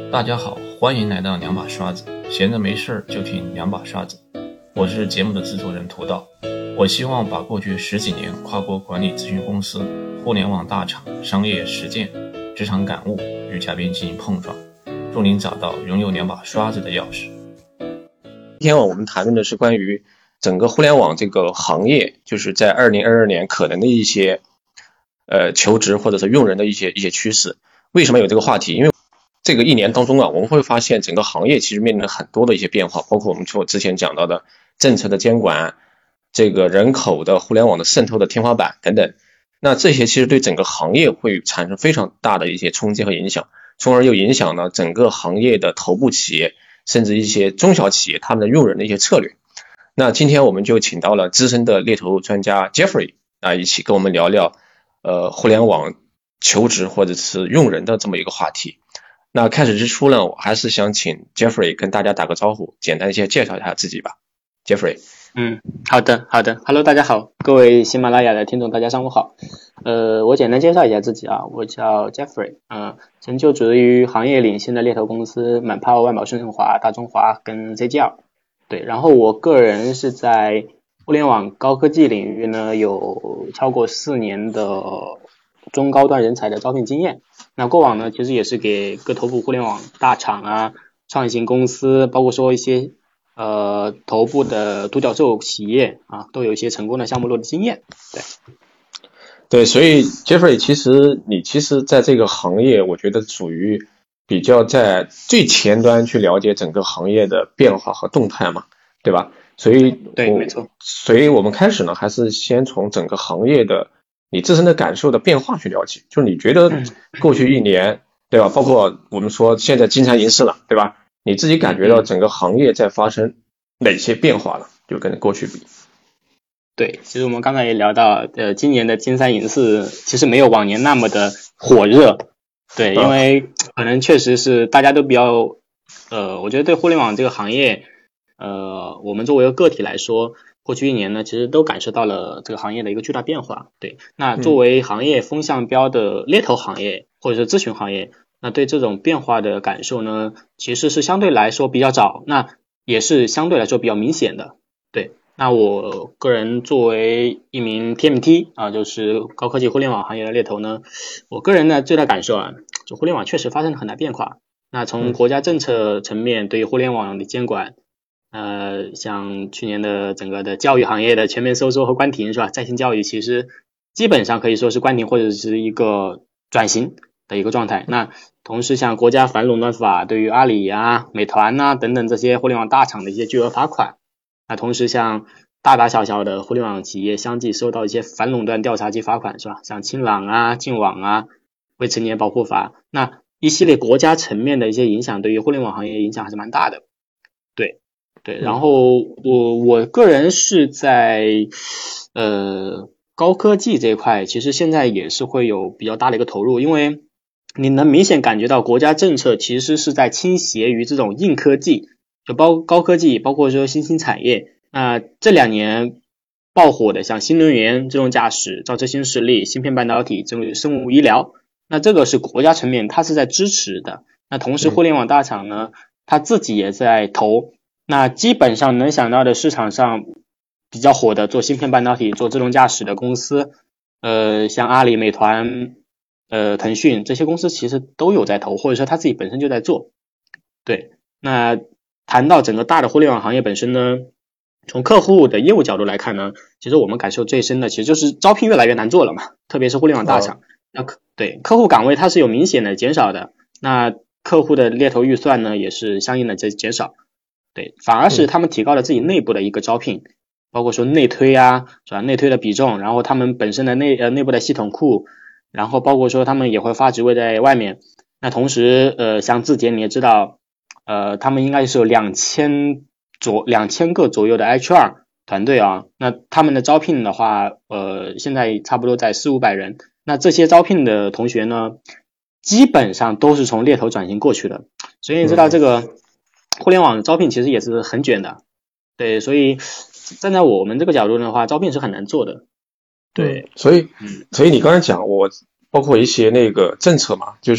大家好，欢迎来到两把刷子，闲着没事儿就听两把刷子。我是节目的制作人涂道，我希望把过去10几年跨国管理咨询公司、互联网大厂、商业实践、职场感悟与嘉宾进行碰撞，助您找到拥有两把刷子的钥匙。 今天我们谈论的是关于整个互联网这个行业，就是在2022年可能的一些求职或者是用人的一些趋势。为什么有这个话题？因为这个一年当中啊，我们会发现整个行业其实面临了很多的一些变化，包括我们之前讲到的政策的监管，这个人口的互联网的渗透的天花板等等。那这些其实对整个行业会产生非常大的一些冲击和影响，从而又影响了整个行业的头部企业甚至一些中小企业他们的用人的一些策略。那今天我们就请到了资深的猎头专家 Jeffrey 一起跟我们聊聊互联网求职或者是用人的这么一个话题。那开始之初呢，我还是想请 Jeffrey 跟大家打个招呼，简单一些介绍一下自己吧。 Jeffrey。 好的 Hello 大家好，各位喜马拉雅的听众大家上午好。我简单介绍一下自己啊，我叫 Jeffrey， 曾就职于行业领先的猎头公司满泡、万宝、盛盛华、大中华跟 ZGL。 对，然后我个人是在互联网高科技领域呢有超过4年的中高端人才的招聘经验。那过往呢其实也是给各头部互联网大厂啊、创新公司，包括说一些头部的独角兽企业啊，都有一些成功的项目落地经验。 对，所以 Jeffrey 你其实在这个行业我觉得属于比较在最前端去了解整个行业的变化和动态嘛，对吧？所以对，没错。 所以我们开始呢还是先从整个行业的你自身的感受的变化去了解，就是你觉得过去一年对吧，包括我们说现在金山银四了对吧，你自己感觉到整个行业在发生哪些变化了，就跟过去比。 对，其实我们刚才也聊到今年的金山银四其实没有往年那么的火热。对，因为可能确实是大家都比较我觉得对互联网这个行业我们作为一个个体来说，过去一年呢其实都感受到了这个行业的一个巨大变化。对，那作为行业风向标的猎头行业或者是咨询行业，那对这种变化的感受呢其实是相对来说比较早，那也是相对来说比较明显的。对，那我个人作为一名 TMT 啊，就是高科技互联网行业的猎头呢，我个人呢最大感受啊，就互联网确实发生了很大变化。那从国家政策层面对于互联网的监管，像去年的整个的教育行业的全面收缩和关停是吧？在线教育其实基本上可以说是关停或者是一个转型的一个状态。那同时像国家反垄断法对于阿里啊、美团啊等等这些互联网大厂的一些巨额罚款。那同时像大大小小的互联网企业相继收到一些反垄断调查及罚款是吧？像清朗啊、净网啊、未成年保护法，那一系列国家层面的一些影响对于互联网行业影响还是蛮大的。对，然后我个人是在高科技这一块其实现在也是会有比较大的一个投入，因为你能明显感觉到国家政策其实是在倾斜于这种硬科技，就高科技，包括说新兴产业。这2年爆火的像新能源、自动驾驶、造车新势力、芯片半导体、生物医疗，那这个是国家层面它是在支持的。那同时互联网大厂呢它自己也在投，那基本上能想到的市场上比较火的做芯片半导体、做自动驾驶的公司，像阿里、美团、腾讯这些公司其实都有在投，或者说他自己本身就在做。对，那谈到整个大的互联网行业本身呢，从客户的业务角度来看呢，其实我们感受最深的其实就是招聘越来越难做了嘛，特别是互联网大厂。对，客户岗位它是有明显的减少的，那客户的猎头预算呢也是相应的在减少。对，反而是他们提高了自己内部的一个招聘，包括说内推啊，是吧？内推的比重，然后他们本身的内部的系统库，然后包括说他们也会发职位在外面。那同时像字节你也知道他们应该是有2000个左右的 HR 团队啊，那他们的招聘的话现在差不多在400-500人。那这些招聘的同学呢基本上都是从猎头转型过去的，所以你知道这个互联网招聘其实也是很卷的。对，所以站在我们这个角度的话，招聘是很难做的。对， 所以你刚才讲我包括一些那个政策嘛，就是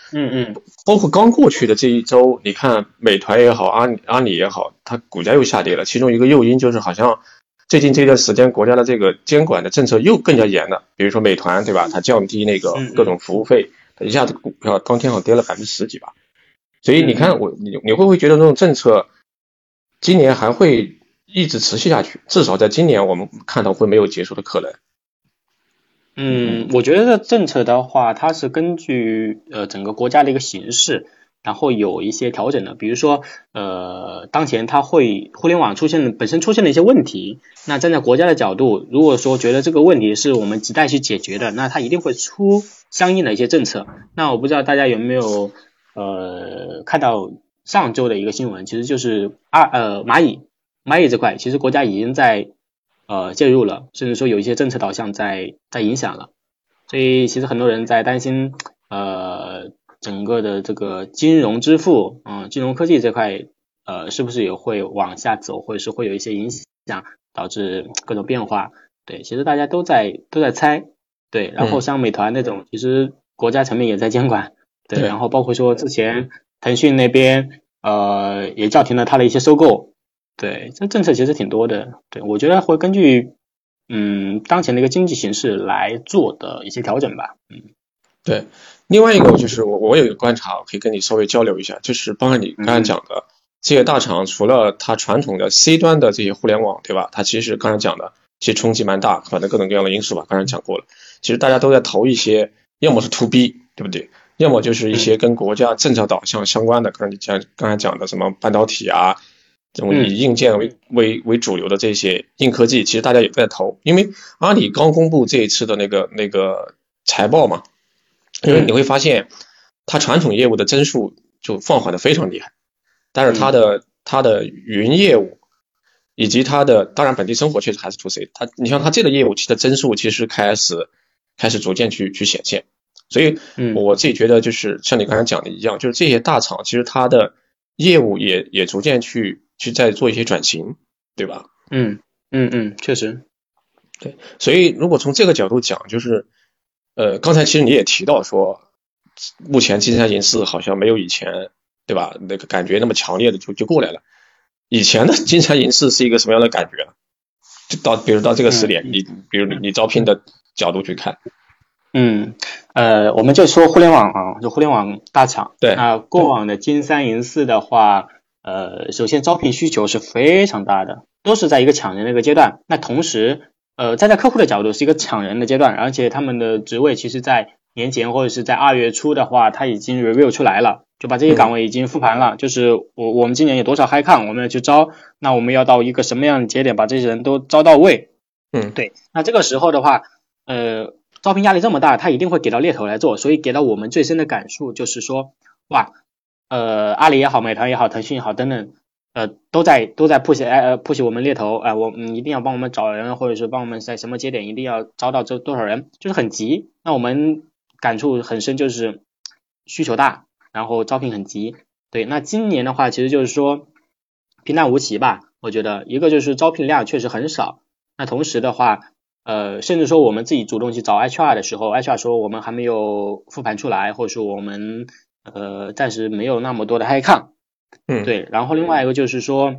包括刚过去的这一周，你看美团也好，阿里也好，它股价又下跌了。其中一个诱因就是好像最近这段时间国家的这个监管的政策又更加严了。比如说美团，对吧？它降低那个各种服务费，它一下子股票当天好像跌了10%几吧。所以你看你会不会觉得这种政策今年还会一直持续下去？至少在今年我们看到会没有结束的可能。 我觉得政策的话，它是根据整个国家的一个形势，然后有一些调整的。比如说当前它互联网本身出现了一些问题，那站在国家的角度，如果说觉得这个问题是我们亟待去解决的，那它一定会出相应的一些政策。那我不知道大家有没有看到上周的一个新闻，其实就是蚂蚁这块，其实国家已经在介入了，甚至说有一些政策导向在影响了。所以其实很多人在担心整个的这个金融支付金融科技这块是不是也会往下走，或者是会有一些影响，导致各种变化。对，其实大家都在猜。对，然后像美团那种，其实国家层面也在监管。对，然后包括说之前腾讯那边也叫停了它的一些收购。对，这政策其实挺多的。对，我觉得会根据当前的一个经济形势来做的一些调整吧。 对，另外一个就是我有一个观察可以跟你稍微交流一下，就是包括你刚才讲的这些大厂，除了它传统的 C 端的这些互联网，对吧？它其实刚才讲的其实冲击蛮大，反正各种各样的因素吧，刚才讲过了。其实大家都在投一些，要么是 to B， 对不对？要么就是一些跟国家政策导向相关的，刚才讲的什么半导体啊，这种以硬件为主流的这些硬科技，其实大家也在投。因为阿里刚公布这一次的那个财报嘛，因为你会发现它传统业务的增速就放缓的非常厉害，但是它的云业务以及它的当然本地生活确实还是 to C， 你像它这个业务其实的增速其实开始逐渐去显现。所以我自己觉得就是像你刚才讲的一样，就是这些大厂其实它的业务也逐渐去在做一些转型，对吧？ 确实。 对，所以如果从这个角度讲，就是刚才其实你也提到说，目前金山银四好像没有以前，对吧？那个感觉那么强烈的就过来了。以前的金山银四是一个什么样的感觉呢？就比如到这个时点，比如你招聘的角度去看。 我们就说互联网啊，就互联网大厂。 对。 过往的金三银四的话，首先招聘需求是非常大的，都是在一个抢人的一个阶段。那同时，站在客户的角度是一个抢人的阶段，而且他们的职位其实在年前或者是在2月初的话，他已经 review 出来了，就把这些岗位已经复盘了。就是我们今年有多少嗨抗，我们要去招，那我们要到一个什么样的节点把这些人都招到位。对。那这个时候的话，招聘压力这么大，他一定会给到猎头来做，所以给到我们最深的感受就是说，哇，阿里也好，美团也好，腾讯也好等等，都在push 我们猎头，一定要帮我们找人，或者是帮我们在什么节点一定要招到这多少人，就是很急。那我们感触很深，就是需求大，然后招聘很急。对，那今年的话，其实就是说平淡无奇吧，我觉得一个就是招聘量确实很少，那同时的话。甚至说我们自己主动去找 HR 的时候 ，HR 说我们还没有复盘出来，或者说我们暂时没有那么多的嗨抗。对。然后另外一个就是说，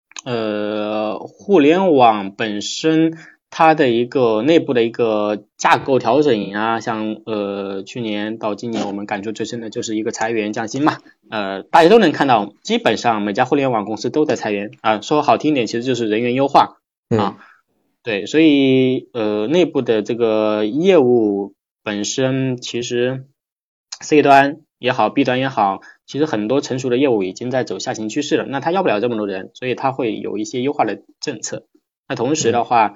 互联网本身它的一个内部的一个架构调整啊，像去年到今年我们感触最深的就是一个裁员降薪嘛。大家都能看到，基本上每家互联网公司都在裁员啊，说好听点，其实就是人员优化啊。对，所以内部的这个业务本身其实 C 端也好 B 端也好，其实很多成熟的业务已经在走下行趋势了，那他要不了这么多人，所以他会有一些优化的政策。那同时的话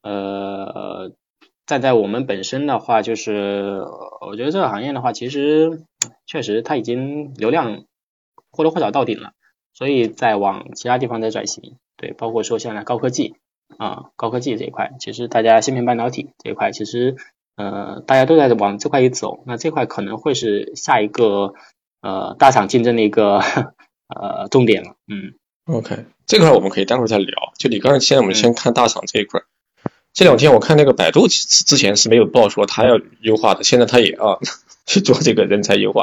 站在我们本身的话，就是我觉得这个行业的话，其实确实它已经流量或多或少到顶了，所以在往其他地方在转型。对，包括说现在高科技这一块，其实大家芯片半导体这一块，其实大家都在往这块一走，那这块可能会是下一个大厂竞争的一个重点了。 OK， 这块我们可以待会儿再聊。就你刚才现在我们先看大厂这一块。这两天我看那个百度之前是没有报说他要优化的，现在他也要去做这个人才优化。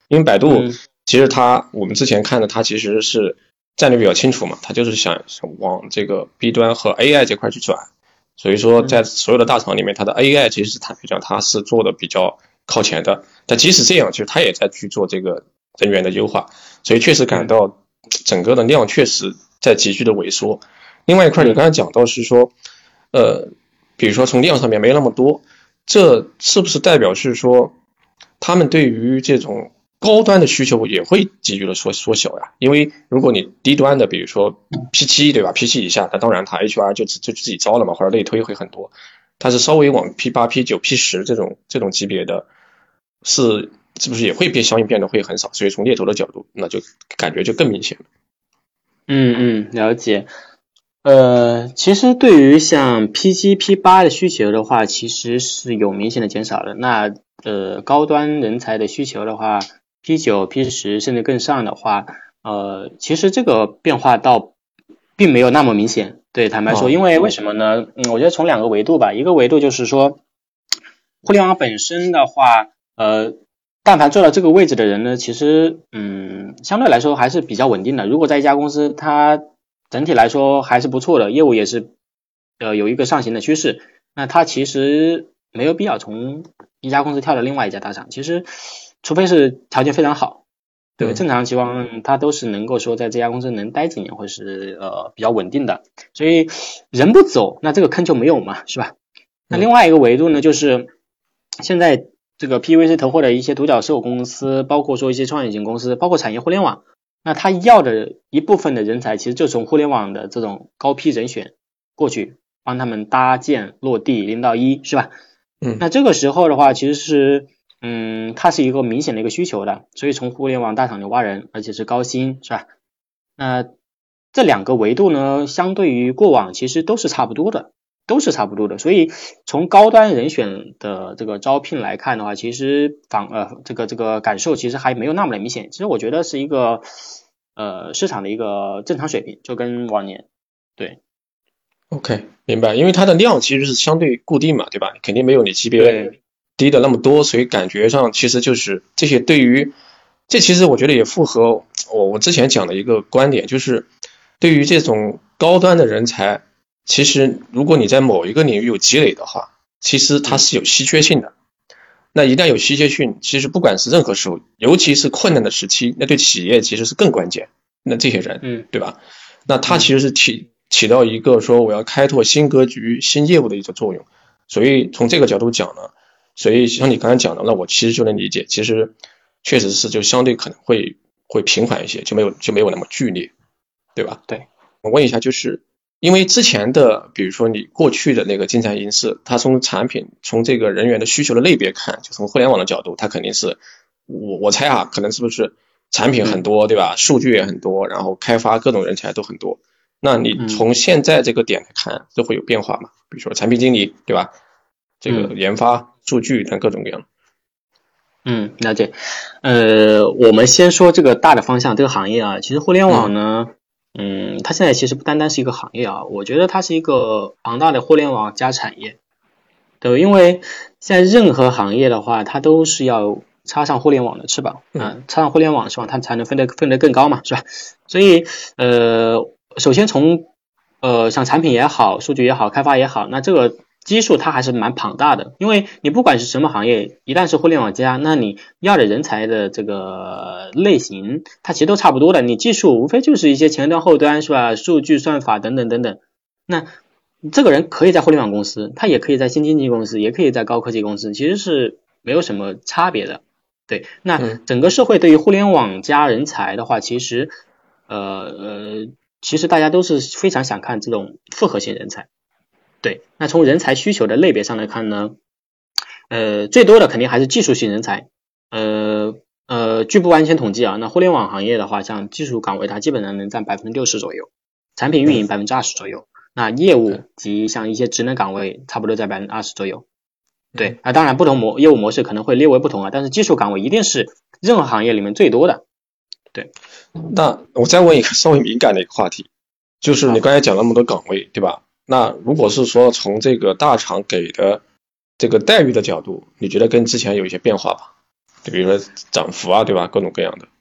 因为百度其实我们之前看的它其实是战略比较清楚嘛，它就是想往这个 B 端和 AI 这块去转，所以说在所有的大厂里面，它的 AI 其实坦白讲它是做的比较靠前的，但即使这样，其实它也在去做这个人员的优化，所以确实感到整个的量确实在急剧的萎缩。另外一块你刚才讲到是说比如说从量上面没那么多，这是不是代表是说他们对于这种高端的需求也会急剧的缩小呀？因为如果你低端的比如说 P7 对吧 P7 以下，那当然它 HR 就自己招了嘛，或者类推会很多，但是稍微往 P8 P9 P10 这种级别的是不是也会相应变得会很少？所以从猎头的角度那就感觉就更明显了。 了解。其实对于像 P7 P8 的需求的话，其实是有明显的减少的。那高端人才的需求的话 P9 P10 甚至更上的话，其实这个变化倒并没有那么明显。对，坦白说，因为什么呢？我觉得从两个维度吧，一个维度就是说互联网本身的话，但凡做到这个位置的人呢，其实相对来说还是比较稳定的。如果在一家公司它整体来说还是不错的，业务也是有一个上行的趋势，那他其实没有必要从一家公司跳到另外一家大厂，其实除非是条件非常好，对，正常情况他都是能够说在这家公司能待几年，或是比较稳定的，所以人不走，那这个坑就没有嘛，是吧？那另外一个维度呢，就是现在这个 PVC 投获的一些独角兽公司，包括说一些创业型公司，包括产业互联网，那他要的一部分的人才，其实就从互联网的这种高批人选过去帮他们搭建落地0到1，是吧？那这个时候的话，其实是它是一个明显的一个需求的，所以从互联网大厂里挖人，而且是高薪，是吧？那这两个维度呢，相对于过往其实都是差不多的，所以从高端人选的这个招聘来看的话，其实这个感受其实还没有那么的明显。其实我觉得是一个市场的一个正常水平，就跟往年。对 OK 明白，因为它的量其实是相对固定嘛，对吧？肯定没有你级别低的那么多，所以感觉上其实就是这些这其实我觉得也符合我之前讲的一个观点，就是对于这种高端的人才，其实如果你在某一个领域有积累的话，其实它是有稀缺性的。那一旦有稀缺性，其实不管是任何时候，尤其是困难的时期，那对企业其实是更关键。那这些人，对吧？那它其实是起到一个说我要开拓新格局、新业务的一个作用。所以从这个角度讲呢，所以像你刚才讲的，那我其实就能理解，其实确实是就相对可能会平缓一些，就没有那么剧烈，对吧？ 对。 我问一下，就是因为之前的比如说你过去的那个金山银视，它从产品从这个人员的需求的类别看，就从互联网的角度，它肯定是我猜啊，可能是不是产品很多，对吧？数据也很多，然后开发各种人才都很多。那你从现在这个点来看，这会有变化吗？比如说产品经理，对吧？这个研发、数据等各种各样。 了解。我们先说这个大的方向，这个行业啊，其实互联网呢，它现在其实不单单是一个行业啊，我觉得它是一个庞大的互联网加产业。对，因为现在任何行业的话，它都是要插上互联网的翅膀插上互联网的翅膀，它才能飞得更高嘛，是吧？所以首先从像产品也好，数据也好，开发也好，那这个基数它还是蛮庞大的，因为你不管是什么行业，一旦是互联网加，那你要的人才的这个类型，它其实都差不多的，你技术无非就是一些前端后端，是吧？数据算法等等等等，那这个人可以在互联网公司，他也可以在新经济公司，也可以在高科技公司，其实是没有什么差别的。对，那整个社会对于互联网加人才的话，其实大家都是非常想看这种复合型人才。对，那从人才需求的类别上来看呢，最多的肯定还是技术型人才。据不完全统计啊，那互联网行业的话，像技术岗位它基本上能占 60% 左右，产品运营 20% 左右，那业务及像一些职能岗位差不多在 20% 左右。对，当然不同业务模式可能会略微不同啊，但是技术岗位一定是任何行业里面最多的。对， 那我再问一个稍微敏感的一个话题，就是你刚才讲了那么多岗位，对吧？那如果是说从这个大厂给的这个待遇的角度，你觉得跟之前有一些变化吧？ 就比如说涨幅啊，对吧？各种各样的。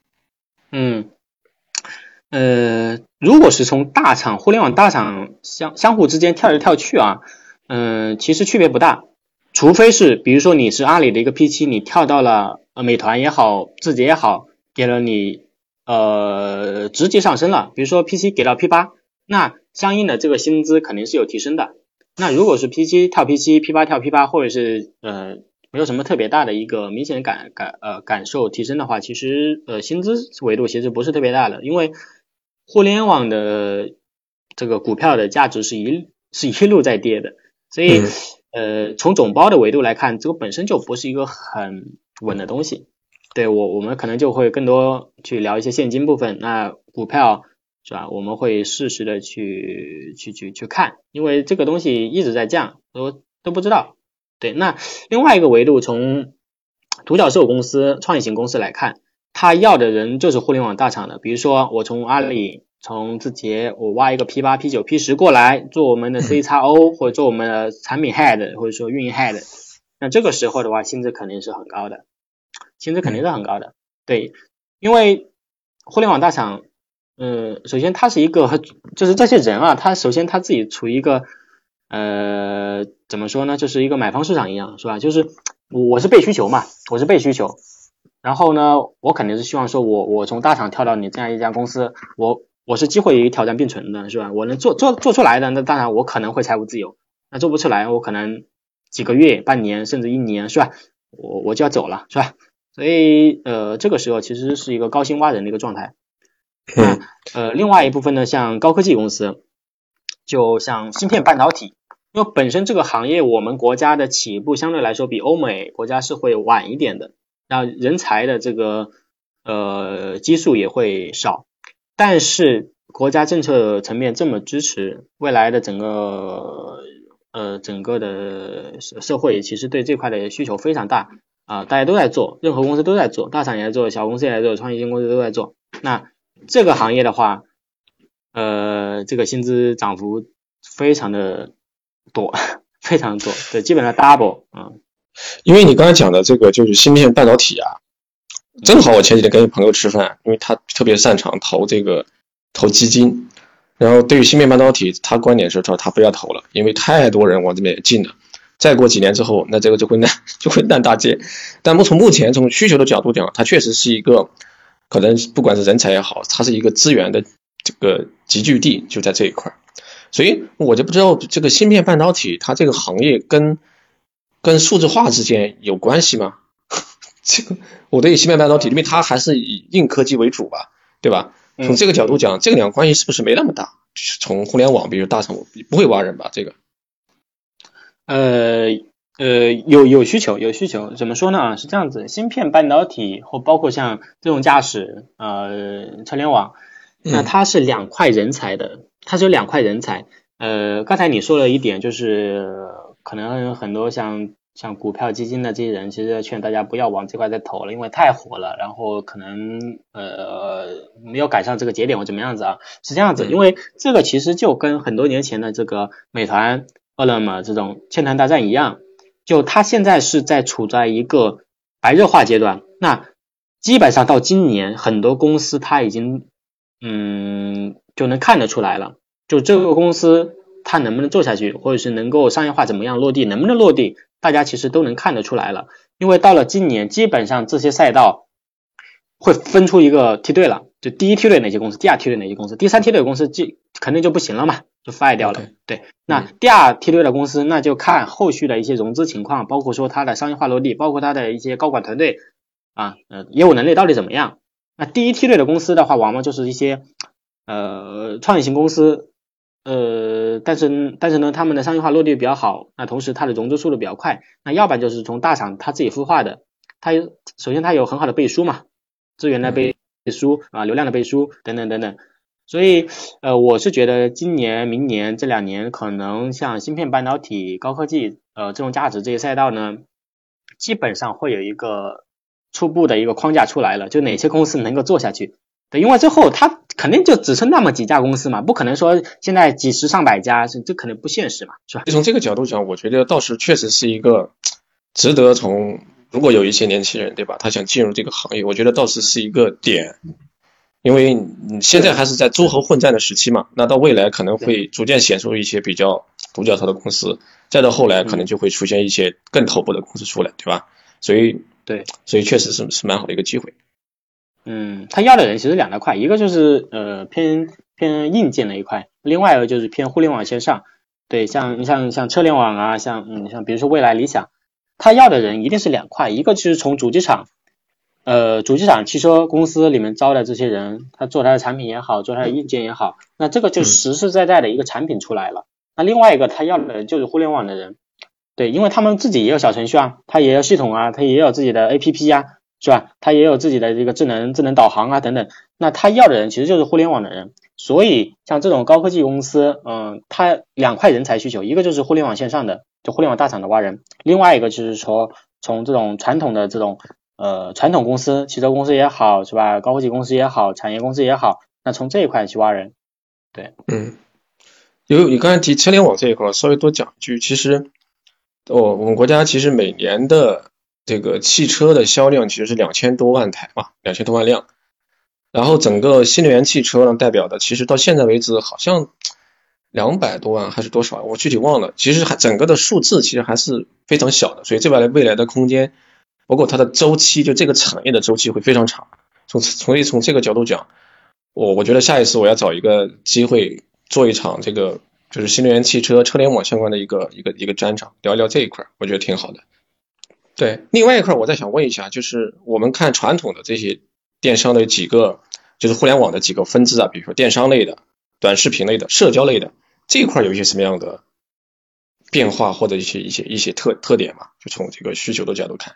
如果是从大厂、互联网大厂相互之间跳来跳去啊，其实区别不大，除非是比如说你是阿里的一个 P7，你跳到了美团也好，字节也好，给了你直接上升了，比如说 P7 给到 P8，那相应的这个薪资肯定是有提升的。那如果是 P7 跳 P7 P8 跳 P8，或者是没有什么特别大的一个明显感受提升的话，其实薪资维度其实不是特别大的，因为互联网的这个股票的价值是一路在跌的，所以从总包的维度来看，这个本身就不是一个很稳的东西。对，我们可能就会更多去聊一些现金部分，那股票是吧？我们会适时的去看，因为这个东西一直在降，都不知道。对，那另外一个维度，从独角兽公司、创业型公司来看，他要的人就是互联网大厂的，比如说我从阿里、从字节，我挖一个 P8、P9、P10 过来做我们的 CXO 或者做我们的产品 head 或者说运营 head， 那这个时候的话，薪资肯定是很高的。对，因为互联网大厂首先它是一个，就是这些人啊，首先他自己处于一个怎么说呢，就是一个买方市场一样，是吧？就是我是被需求嘛，然后呢，我肯定是希望说我从大厂跳到你这样一家公司，我是机会与挑战并存的，是吧？我能做出来的，那当然我可能会财务自由，那做不出来，我可能几个月、半年甚至1年，是吧？我就要走了，是吧？所以这个时候其实是一个高薪挖人的一个状态。另外一部分呢，像高科技公司，就像芯片半导体，因为本身这个行业我们国家的起步相对来说比欧美国家是会晚一点的，然后人才的这个基数也会少，但是国家政策层面这么支持，未来的整个的社会其实对这块的需求非常大大家都在做，任何公司都在做，大厂也在做，小公司也在做，创业型公司都在做。那这个行业的话这个薪资涨幅非常的多，非常多，对，基本上 double 因为你刚才讲的这个就是芯片半导体啊，正好我前几天跟一朋友吃饭，因为他特别擅长投基金，然后对于芯片半导体，他观点是说他不要投了，因为太多人往这边进了，再过几年之后，那这个就会烂大街。但从目前从需求的角度讲，它确实是一个可能不管是人才也好，它是一个资源的这个集聚地，就在这一块。所以我就不知道这个芯片半导体它这个行业跟数字化之间有关系吗？这个我对芯片半导体，因为它还是以硬科技为主吧，对吧？从这个角度讲，这个两个关系是不是没那么大？从互联网，比如大厂不会挖人吧？这个有需求，怎么说呢？是这样子，芯片半导体或包括像自动驾驶车联网，那它是两块人才的，它是有两块人才。刚才你说了一点，就是可能很多像股票基金的这些人，其实劝大家不要往这块再投了，因为太火了，然后可能没有赶上这个节点或怎么样子啊，是这样子。因为这个其实就跟很多年前的这个美团、饿了么这种千团大战一样，就它现在是处在一个白热化阶段。那基本上到今年，很多公司它已经就能看得出来了，就这个公司它能不能做下去，或者是能够商业化怎么样落地，能不能落地，大家其实都能看得出来了。因为到了今年，基本上这些赛道会分出一个梯队了，就第一梯队哪些公司，第二梯队哪些公司，第三梯队的公司肯定就不行了嘛，就 fire 掉了。对，那第二梯队的公司，那就看后续的一些融资情况，包括说它的商业化落地，包括它的一些高管团队业务能力到底怎么样。那第一梯队的公司的话，往往就是一些创业型公司，但是呢，他们的商业化落地比较好，那同时它的融资速度比较快，那要不然就是从大厂它自己孵化的，首先它有很好的背书嘛，资源的背书流量的背书等等等等，所以我是觉得今年、明年这2年，可能像芯片半导体、高科技自动驾驶这些赛道呢，基本上会有一个初步的一个框架出来了，就哪些公司能够做下去。对，因为最后它肯定就只剩那么几家公司嘛，不可能说现在几十上百家，这可能不现实嘛，是吧？ 从这个角度讲，我觉得倒是确实是一个值得从如果有一些年轻人，对吧，他想进入这个行业，我觉得倒是一个点。因为你现在还是在诸侯混战的时期嘛，那到未来可能会逐渐显出一些比较独角兽的公司，再到后来可能就会出现一些更头部的公司出来，对吧？所以确实是蛮好的一个机会。 他要的人其实两大块，一个就是偏硬件的一块，另外一个就是偏互联网线上。对，像车联网啊，像比如说未来理想，他要的人一定是两块，一个就是从主机厂汽车公司里面招的这些人，他做他的产品也好，做他的硬件也好，那这个就实实在在的一个产品出来了。那另外一个他要的就是互联网的人，对，因为他们自己也有小程序啊，他也有系统啊，他也有自己的 APP 啊，是吧？他也有自己的这个智能导航啊等等。那他要的人其实就是互联网的人，所以像这种高科技公司，他两块人才需求，一个就是互联网线上的，就互联网大厂的挖人，另外一个就是说从这种传统的这种传统公司，汽车公司也好，是吧？高科技公司也好，产业公司也好，那从这一块去挖人。对， 你刚才提车联网这一块，稍微多讲一句，其实我们国家其实每年的这个汽车的销量其实是2000多万台嘛，2000多万辆。然后整个新能源汽车呢，代表的其实到现在为止好像200多万还是多少，我具体忘了。其实整个的数字其实还是非常小的，所以这未来的空间，包括它的周期，就这个产业的周期会非常长。所以从这个角度讲，我觉得下一次我要找一个机会做一场这个就是新能源汽车车联网相关的一个专场，聊一聊这一块，我觉得挺好的。对，另外一块我再想问一下，就是我们看传统的这些电商的几个，就是互联网的几个分支啊，比如说电商类的、短视频类的、社交类的，这一块有一些什么样的变化或者一些特点嘛？就从这个需求的角度看。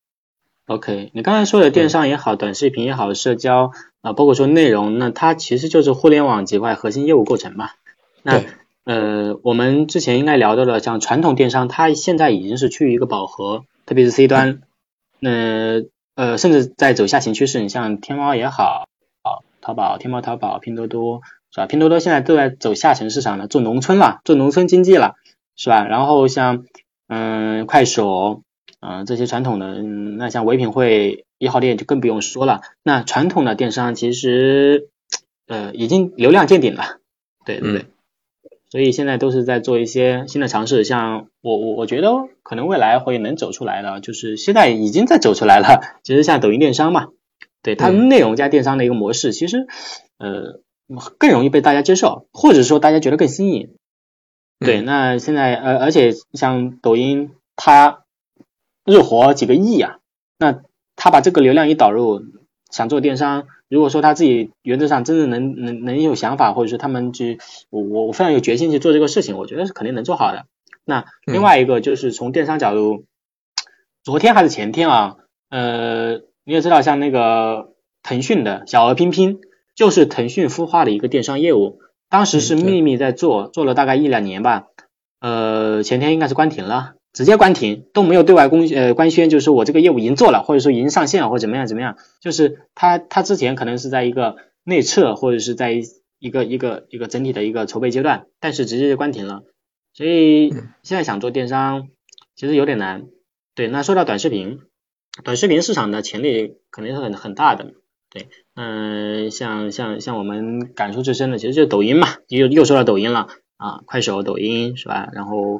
OK， 你刚才说的电商也好，短视频也好，社交包括说内容，那它其实就是互联网几块核心业务构成嘛。那我们之前应该聊到了，像传统电商，它现在已经是趋于一个饱和，特别是 C 端，甚至在走下行趋势。你像天猫也好，天猫、淘宝、拼多多，是吧？拼多多现在都在走下沉市场了，做农村了，做农村经济了，是吧？然后像快手。这些传统的，那像唯品会1号店就更不用说了。那传统的电商其实已经流量见顶了，对，所以现在都是在做一些新的尝试。像我觉得可能未来会能走出来的，就是现在已经在走出来了。其实像抖音电商嘛，对，它内容加电商的一个模式，其实更容易被大家接受，或者说大家觉得更新颖。对，那现在而且像抖音它日活几个亿啊，那他把这个流量一导入，想做电商，如果说他自己原则上真的能有想法，或者说他们去我非常有决心去做这个事情，我觉得是肯定能做好的。那另外一个就是从电商角度，昨天还是前天啊，你也知道像那个腾讯的小鹅拼拼，就是腾讯孵化的一个电商业务，当时是秘密在做了大概1-2年吧，前天应该是关停了。直接关停，都没有对外官宣，就是说我这个业务已经做了，或者说已经上线了，或者怎么样，就是他之前可能是在一个内测，或者是在一个整体的一个筹备阶段，但是直接就关停了。所以现在想做电商其实有点难。对，那说到短视频市场的潜力肯定是很大的。对，像我们感触最深的其实就是抖音嘛，又说到抖音了啊，快手、抖音是吧？然后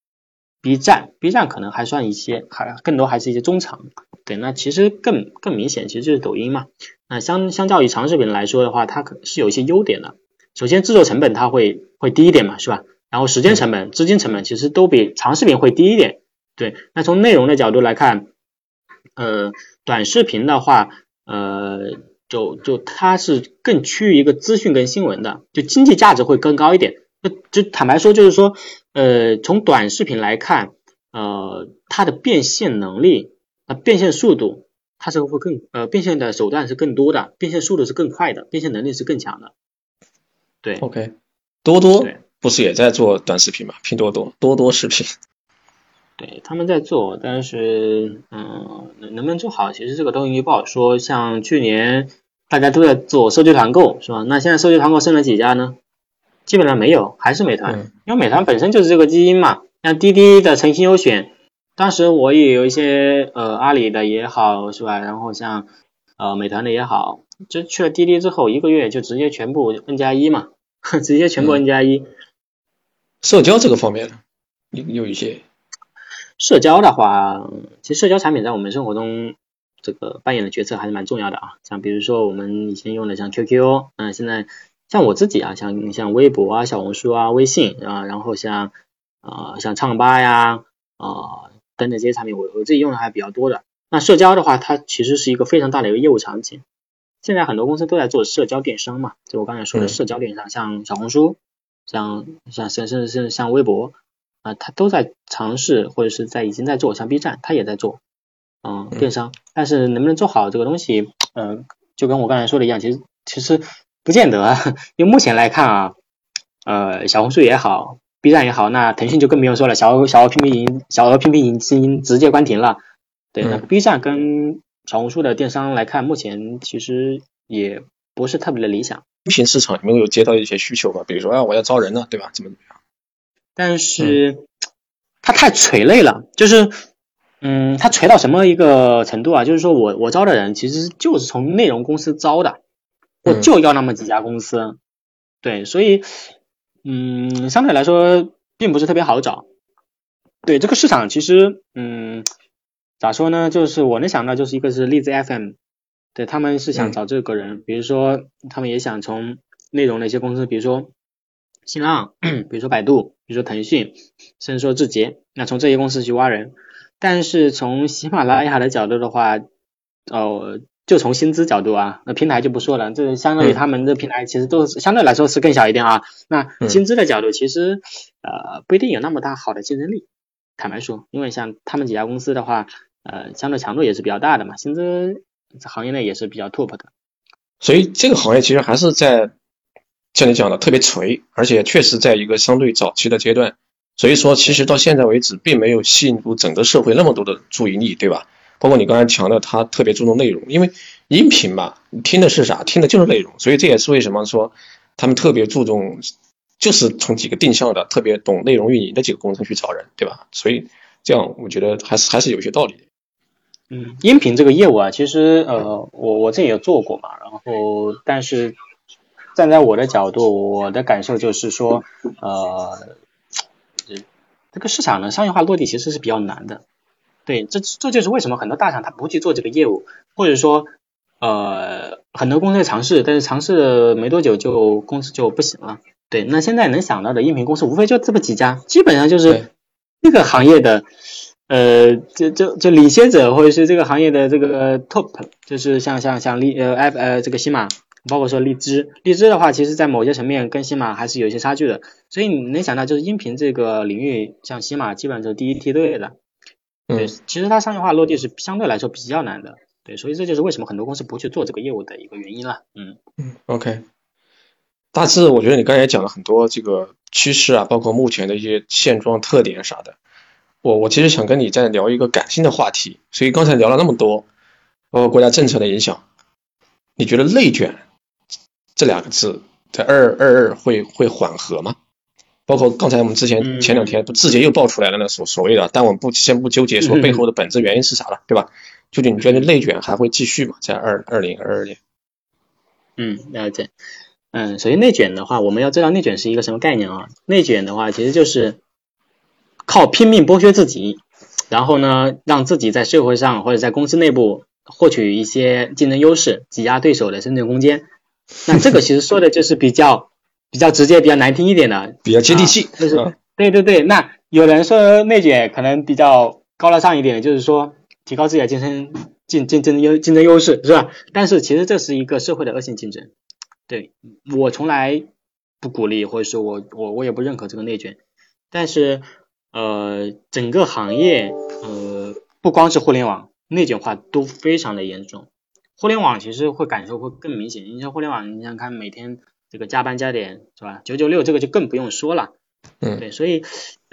B 站可能还算一些，更多还是一些中长。对，那其实更明显其实就是抖音嘛。那相较于长视频来说的话，它是有一些优点的。首先制作成本它会低一点嘛，是吧？然后时间成本、资金成本其实都比长视频会低一点。对，那从内容的角度来看，短视频的话，就它是更趋于一个资讯跟新闻的，就经济价值会更高一点。就坦白说，就是说，从短视频来看，它的变现能力、变现速度，它是会变现的手段是更多的，变现速度是更快的，变现能力是更强的。对 ，OK， 多多不是也在做短视频吗？拼多多视频， 对，他们在做，但是能不能做好，其实这个东西不好说。像去年大家都在做社区团购，是吧？那现在社区团购剩了几家呢？基本上没有，还是美团，因为美团本身就是这个基因嘛。像滴滴的诚心优选， 当时我也有一些阿里的也好是吧，然后像美团的也好，就去了滴滴之后1个月就直接全部 N+1 嘛，直接全部 N+1。 社交这个方面呢，有一些社交的话，其实社交产品在我们生活中这个扮演的角色还是蛮重要的啊。像比如说我们以前用的像 QQ，现在像我自己啊，像微博啊、小红书啊、微信啊，然后像唱吧呀等等这些产品，我自己用的还比较多的。那社交的话，它其实是一个非常大的一个业务场景。现在很多公司都在做社交电商嘛，就我刚才说的社交电商，像小红书，甚至是像微博它都在尝试或者是已经在做，像 B 站它也在做电商，但是能不能做好这个东西，就跟我刚才说的一样，其实不见得因为目前来看小红书也好 ，B 站也好，那腾讯就更不用说了，小额拼拼营已经直接关停了。对，那 B 站跟小红书的电商来看，目前其实也不是特别的理想。 音频市场你们有接到一些需求吗？比如说我要招人呢，对吧？怎么样？ 但是它太垂类了，就是它垂到什么一个程度啊？就是说我招的人其实就是从内容公司招的，我就要那么几家公司。对，所以相对来说并不是特别好找。对，这个市场其实咋说呢，就是我能想到就是一个是荔枝 FM， 对，他们是想找这个人，比如说他们也想从内容的一些公司，比如说新浪，比如说百度，比如说腾讯，甚至说字节，那从这些公司去挖人。但是从喜马拉雅的角度的话就从薪资角度那平台就不说了，这相对于他们的平台其实都相对来说是更小一点那薪资的角度其实不一定有那么大好的竞争力，坦白说，因为像他们几家公司的话相对强度也是比较大的嘛，薪资行业内也是比较 top 的。 所以这个行业其实还是在像你讲的特别垂，而且确实在一个相对早期的阶段，所以说其实到现在为止并没有吸引住整个社会那么多的注意力，对吧？包括你刚才强调他特别注重内容，因为音频嘛，你听的是啥？听的就是内容，所以这也是为什么说他们特别注重，就是从几个定向的特别懂内容运营的几个公司去找人，对吧？所以这样我觉得还是有些道理的。 音频这个业务其实我自己有做过嘛，然后但是站在我的角度，我的感受就是说这个市场呢商业化落地其实是比较难的。对，这就是为什么很多大厂它不去做这个业务，或者说很多公司在尝试，但是尝试没多久公司就不行了。对，那现在能想到的音频公司无非就这么几家，基本上就是这个行业的就领先者，或者是这个行业的这个 top， 就是像这个喜马，包括说荔枝的话，其实在某些层面跟喜马还是有一些差距的。所以你能想到就是音频这个领域，像喜马基本上就是第一梯队的。对，其实它商业化落地是相对来说比较难的。对，所以这就是为什么很多公司不去做这个业务的一个原因了。 OK。大致我觉得你刚才讲了很多这个趋势包括目前的一些现状特点啥的。我其实想跟你再聊一个感性的话题，所以刚才聊了那么多，包括国家政策的影响，你觉得内卷这两个字在2022会缓和吗？包括刚才我们前2天字节又爆出来了那所谓的，但我们先不纠结说背后的本质原因是啥了，对吧？究竟你觉得内卷还会继续吗？在2022年？ 了解。首先内卷的话，我们要知道内卷是一个什么概念内卷的话，其实就是靠拼命剥削自己，然后呢，让自己在社会上或者在公司内部获取一些竞争优势，挤压对手的生存空间。那这个其实说的就是比较直接、比较难听一点的， 比较接地气。 对。那有人说内卷可能比较高大上一点，就是说提高自己的竞争优势，是吧？但是其实这是一个社会的恶性竞争。对，我从来不鼓励，或者说我也不认可这个内卷。但是整个行业不光是互联网，内卷化都非常的严重。互联网其实感受会更明显，你像互联网，你想看每天这个加班加点是吧？996这个就更不用说了。对，所以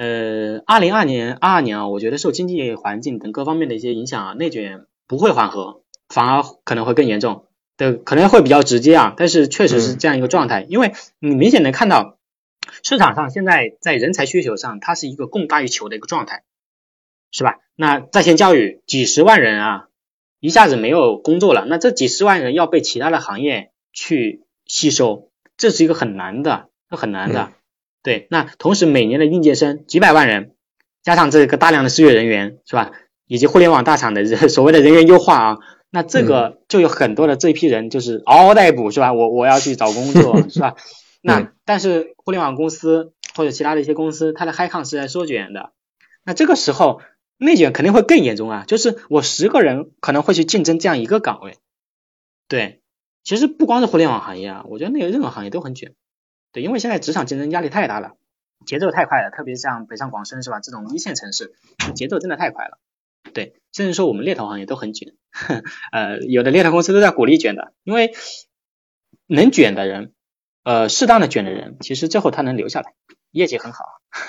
2022年我觉得受经济环境等各方面的一些影响内卷不会缓和，反而可能会更严重。对，可能会比较直接但是确实是这样一个状态。因为你明显能看到市场上现在在人才需求上它是一个供大于求的一个状态。 是吧？那在线教育几十万人啊，一下子没有工作了，那这几十万人要被其他的行业去吸收，这是一个很难的。对，那同时每年的应届生几百万人，加上这个大量的失业人员，是吧？以及互联网大厂的所谓的人员优化啊，那这个就有很多的这批人就是嗷嗷待哺，是吧？我要去找工作，是吧？那但是互联网公司或者其他的一些公司，它的 headcount 是在缩减的，那这个时候内卷肯定会更严重啊，就是我10个人可能会去竞争这样一个岗位。对，其实不光是互联网行业啊，我觉得那个任何行业都很卷。对，因为现在职场竞争压力太大了，节奏太快了，特别像北上广深，是吧？这种一线城市，节奏真的太快了。对，甚至说我们猎头行业都很卷，有的猎头公司都在鼓励卷的，因为能卷的人，适当的卷的人，其实最后他能留下来，业绩很好。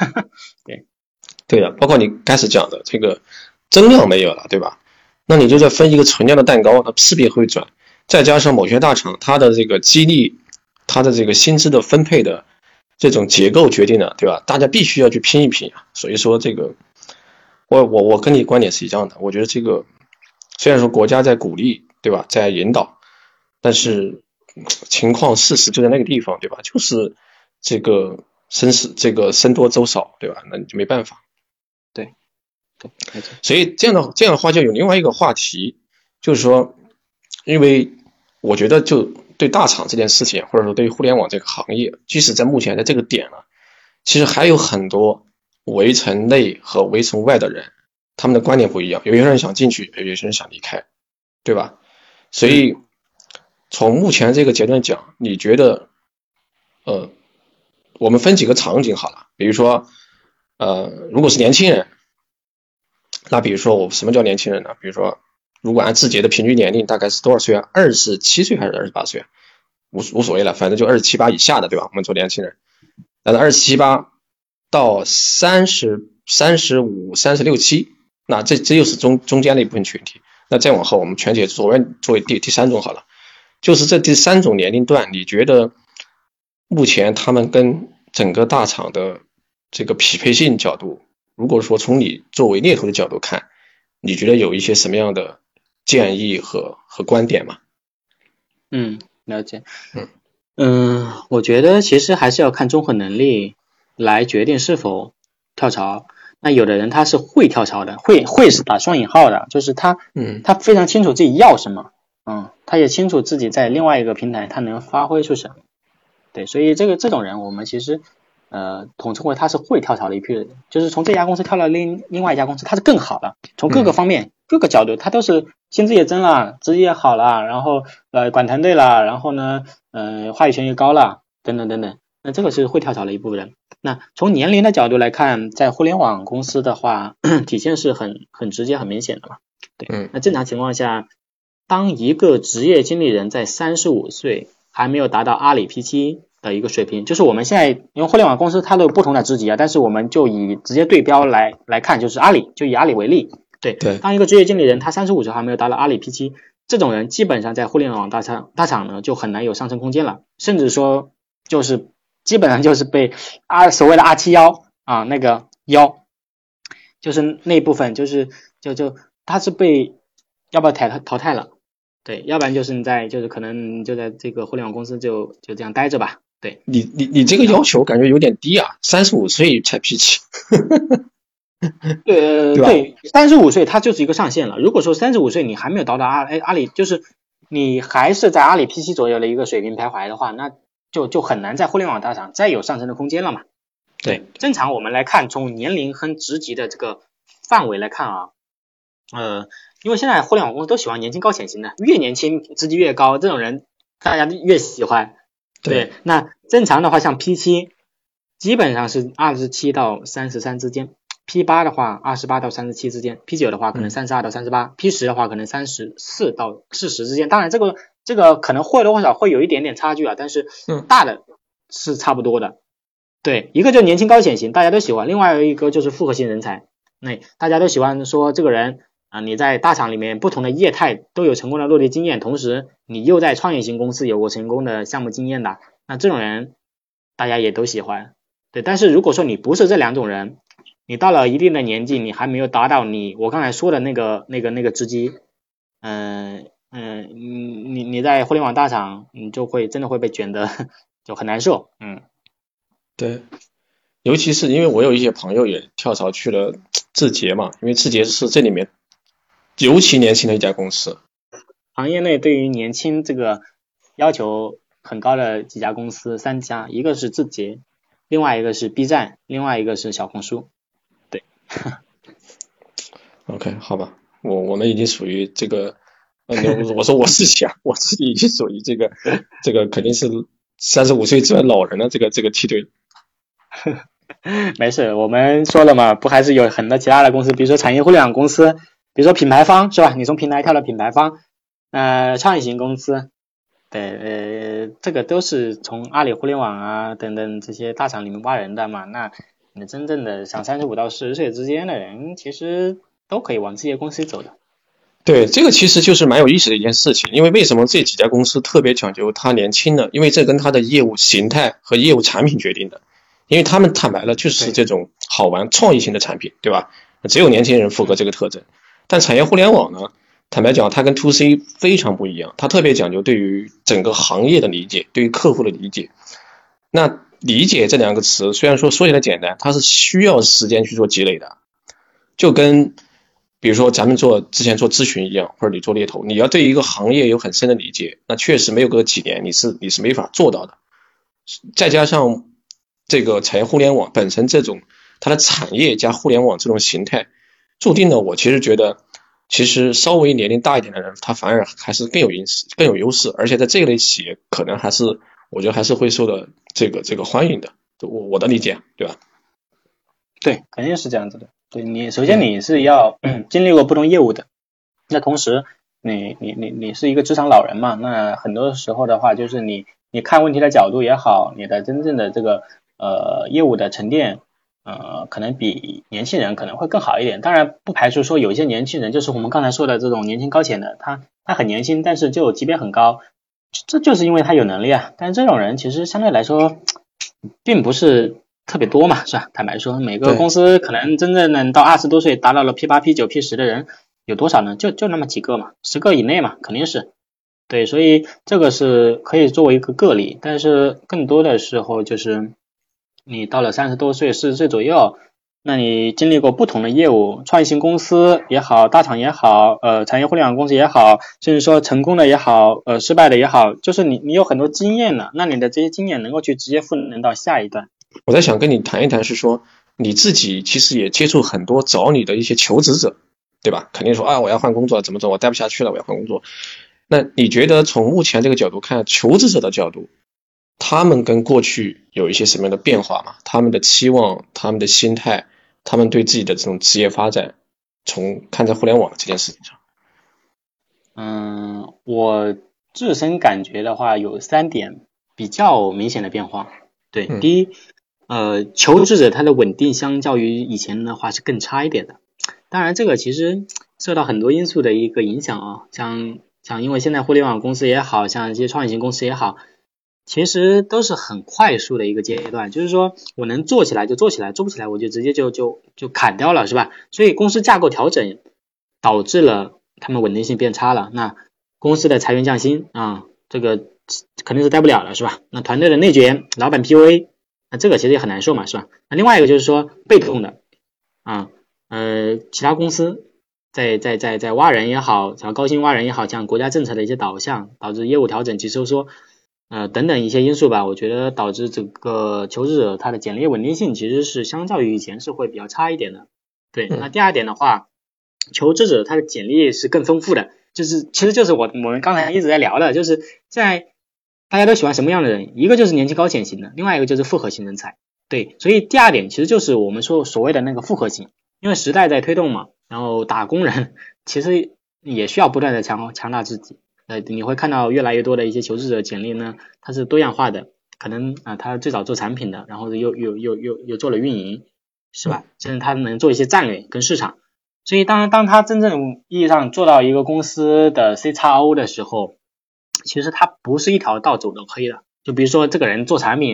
对啊，包括你开始讲的这个增量没有了，对吧？那你就在分一个存量的蛋糕，它势必会转。再加上某些大厂它的这个激励，它的这个薪资的分配的这种结构决定了，对吧？大家必须要去拼一拼啊。所以说这个我跟你观点是一样的，我觉得这个虽然说国家在鼓励，对吧，在引导，但是情况事实就在那个地方，对吧？就是这个僧多粥少，对吧？那你就没办法。 对， 所以这样的话就有另外一个话题，就是说，因为我觉得就对大厂这件事情，或者说对于互联网这个行业，即使在目前在这个点了，其实还有很多围城内和围城外的人，他们的观点不一样，有些人想进去，有些人想离开，对吧？所以从目前这个阶段讲，你觉得我们分几个场景好了，比如说如果是年轻人，那比如说我什么叫年轻人呢？比如说如果按字节的平均年龄大概是多少岁啊？27岁还是28岁啊？无所谓了，反正就27、8以下的，对吧？我们做年轻人，那27、8到30、35、36、7，那这又是中间的一部分群体。那再往后，我们全体作为第三种好了，就是这第三种年龄段，你觉得目前他们跟整个大厂的这个匹配性角度，如果说从你作为猎头的角度看，你觉得有一些什么样的建议和观点吗？ 了解。我觉得其实还是要看综合能力来决定是否跳槽。那有的人他是会跳槽的，会是打双引号的，就是他非常清楚自己要什么，他也清楚自己在另外一个平台他能发挥出什么。对，所以这种人我们其实统称为他是会跳槽的一批人，就是从这家公司跳到另外一家公司，他是更好的，从各个方面、各个角度，他都是薪资也增了，职业也好了，然后管团队了，然后呢话语权也高了，等等等等。那这个是会跳槽的一部分人。那从年龄的角度来看，在互联网公司的话，体现是很直接、很明显的嘛。对，那正常情况下，当一个职业经理人在35岁还没有达到阿里 P7的一个水平，就是我们现在因为互联网公司它都有不同的职级啊，但是我们就以直接对标来看，就是阿里，就以阿里为例。对，当一个职业经理人他35岁还没有达到阿里 P7，这种人基本上在互联网大厂呢就很难有上升空间了，甚至说就是基本上就是被所谓的R71啊，那个1就是那部分就是他是被要不要淘汰了。对，要不然就是就是可能就在这个互联网公司就这样待着吧。对， 你这个要求感觉有点低啊，35岁才 P7。 对，35岁它就是一个上限了。如果说35岁你还没有到达阿里，就是你还是在阿里 P7左右的一个水平徘徊的话，那就很难在互联网大厂再有上升的空间了嘛。对，正常我们来看，从年龄和职级的这个范围来看啊，因为现在互联网公司都喜欢年轻高潜型的，越年轻职级越高，这种人大家越喜欢。对，那正常的话，像 P7 基本上是27到33之间， P8 的话28到37之间， P9 的话可能32到38， P10 的话可能34到40之间。当然这个可能或多或少会有一点点差距啊，但是大的是差不多的。对，一个就是年轻高潜型大家都喜欢，另外一个就是复合型人才，那大家都喜欢说这个人你在大厂里面不同的业态都有成功的落地经验，同时你又在创业型公司有过成功的项目经验的，那这种人大家也都喜欢。对，但是如果说你不是这两种人， 你到了一定的年纪，你还没有达到我刚才说的那个职级，你在互联网大厂，你就会真的会被卷得就很难受。 对，尤其是因为我有一些朋友也跳槽去了字节嘛，因为字节是这里面尤其年轻的一家公司。 行业内对于年轻这个要求很高的几家公司，3家，一个是字节，另外一个是 B 站，另外一个是小红书。对。 OK， 好吧，我们已经属于这个，我说我自己啊，我自己已经属于这个肯定是35岁之外老人的这个梯队。 没事，我们说了嘛，不还是有很多其他的公司，比如说产业互联网公司，比如说品牌方是吧？你从平台跳到品牌方，创意型公司，对，这个都是从阿里互联网啊等等这些大厂里面挖人的嘛。那你真正的像35到40岁之间的人，其实都可以往这些公司走的。 对，这个其实就是蛮有意思的一件事情，因为为什么这几家公司特别讲究他年轻呢？因为这跟他的业务形态和业务产品决定的，因为他们坦白了就是这种好玩创意型的产品，对吧？只有年轻人符合这个特征。但产业互联网呢，坦白讲它跟 2C 非常不一样，它特别讲究对于整个行业的理解，对于客户的理解。那理解这两个词虽然说起来简单，它是需要时间去做积累的，就跟比如说咱们之前做咨询一样，或者你做猎头，你要对一个行业有很深的理解，那确实没有个几年你是没法做到的。再加上这个产业互联网本身这种它的产业加互联网这种形态，注定了我其实觉得其实稍微年龄大一点的人他反而还是更有优势，而且在这一类企业可能我觉得还是会受到这个欢迎的，我的理解，对吧？ 对，肯定是这样子的。对，你首先你是要经历过不同业务的，那同时你是一个职场老人嘛，那很多时候的话就是你看问题的角度也好，你的真正的这个业务的沉淀可能比年轻人可能会更好一点。当然不排除说有一些年轻人就是我们刚才说的这种年轻高潜的，他很年轻，但是就级别很高，这就是因为他有能力啊。但是这种人其实相对来说并不是特别多嘛，是吧？坦白说，每个公司可能真正能到20多岁达到了 P8 P9 P10 的人有多少呢？就那么几个嘛，10个以内嘛，肯定是。对，所以这个是可以作为一个个例，但是更多的时候就是你到了30多岁40岁左右，那你经历过不同的业务，创新公司也好，大厂也好，产业互联网公司也好，甚至说成功的也好，失败的也好，就是你有很多经验了，那你的这些经验能够去直接赋能到下一段。 我在想跟你谈一谈，是说你自己其实也接触很多找你的一些求职者，对吧？肯定说我要换工作，怎么做？我待不下去了，我要换工作。那你觉得从目前这个角度看，求职者的角度，他们跟过去有一些什么样的变化吗？他们的期望，他们的心态，他们对自己的这种职业发展，从看在互联网这件事情上。 我自身感觉的话，有3点比较明显的变化。对，第一，求职者他的稳定相较于以前的话是更差一点的。当然这个其实受到很多因素的一个影响啊，像因为现在互联网公司也好，像一些创业型公司也好，其实都是很快速的一个阶段，就是说我能做起来就做起来，做不起来我就直接就砍掉了，是吧？所以公司架构调整导致了他们稳定性变差了，那公司的裁员降薪这个肯定是待不了了，是吧？那团队的内卷，老板 PUA， 那这个其实也很难受嘛，是吧？那另外一个就是说被动的其他公司在挖人也好，像高薪挖人也好，像国家政策的一些导向，导致业务调整及收缩等等一些因素吧，我觉得导致这个求职者他的简历稳定性其实是相较于以前是会比较差一点的。对，那第二点的话，求职者他的简历是更丰富的，其实就是我们刚才一直在聊的，就是现在大家都喜欢什么样的人，一个就是年轻高潜型的，另外一个就是复合型人才。对，所以第二点其实就是我们说所谓的那个复合型，因为时代在推动嘛，然后打工人其实也需要不断的强大自己。你会看到越来越多的一些求职者简历呢，它是多样化的，可能他最早做产品的，然后又做了运营，是吧？甚至他能做一些战略跟市场。所以当他真正意义上做到一个公司的 CXO 的时候，其实他不是一条道走的黑的。就比如说这个人做产品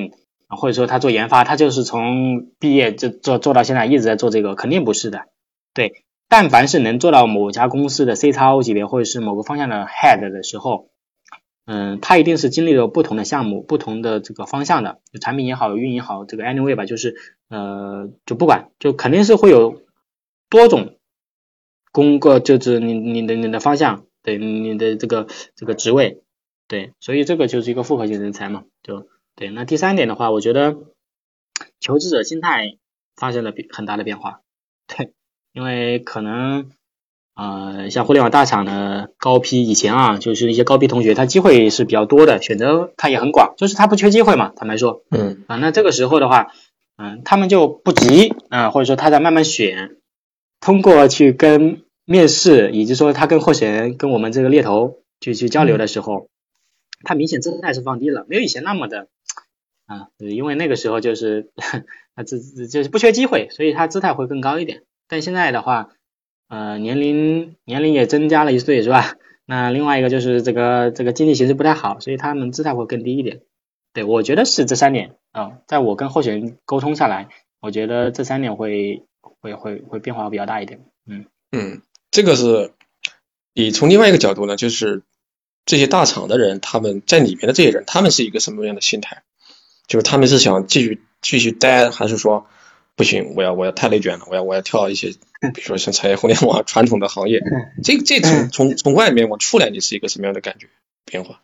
或者说他做研发，他就是从毕业就做到现在一直在做这个，肯定不是的。对，但凡是能做到某家公司的 CXO 级别或者是某个方向的 head 的时候，他一定是经历了不同的项目、不同的这个方向的，就产品也好、运营也好，这个 anyway 吧，就是就不管，就肯定是会有多种就是你的方向，对你的这个职位，对，所以这个就是一个复合型人才嘛，就对。那第三点的话，我觉得求职者心态发生了很大的变化，对，因为可能像互联网大厂的高批以前啊，就是一些高批同学，他机会是比较多的，选择他也很广，就是他不缺机会嘛，坦白说，那这个时候的话，他们就不急或者说他在慢慢选，通过去跟面试，以及说他跟候选人跟我们这个猎头去交流的时候，他明显姿态是放低了，没有以前那么的因为那个时候就是他就是不缺机会，所以他姿态会更高一点。但现在的话，年龄也增加了1岁是吧？那另外一个就是这个经济形势不太好，所以他们姿态会更低一点。对，我觉得是这3点在我跟候选人沟通下来，我觉得这3点会变化比较大一点。 这个是你从另外一个角度呢，就是这些大厂的人，他们在里面的这些人，他们是一个什么样的心态？就是他们是想继续待，还是说不行，我要太内卷了，我要跳一些，比如说像产业互联网传统的行业。这从外面我出来，你是一个什么样的感觉变化？